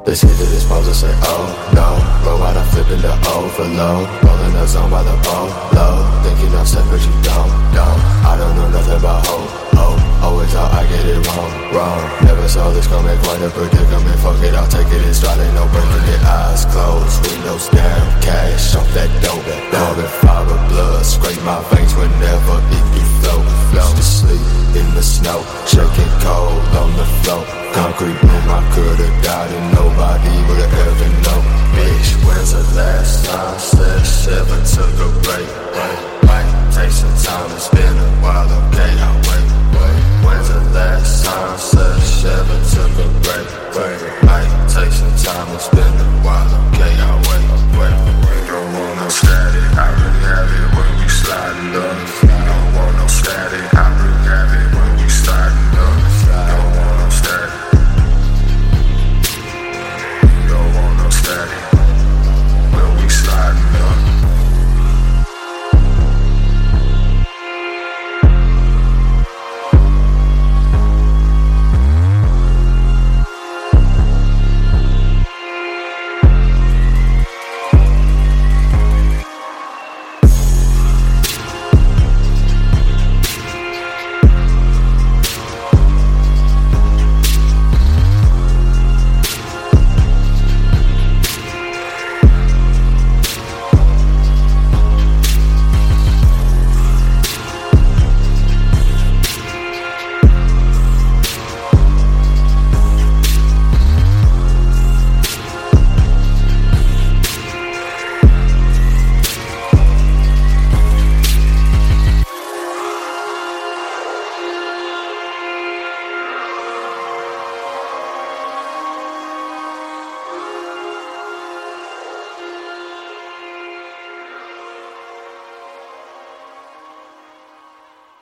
They skip to this pose and say, oh no. Roll out, I'm flipping the overload. Rolling the zone by the polo. Think you know stuff, but you don't. I don't know nothing about hope. Always thought I get it wrong. Never saw this coming, quite a predicament. Fuck it, I'll take it in stride, ain't no breaking it. Eyes closed, windows down, cash off that dope. Carbon fiber blood, scrape my veins whenever it be flow. Used to sleep in the snow, shaking cold on the floor. Concrete room, I could've died and nobody would've ever known. Bitch, when's the last time /7 took a break? Might take some time, it's been a while, okay, I'll wait. When's the last time /7 took a break? Might take some time, it's been a while.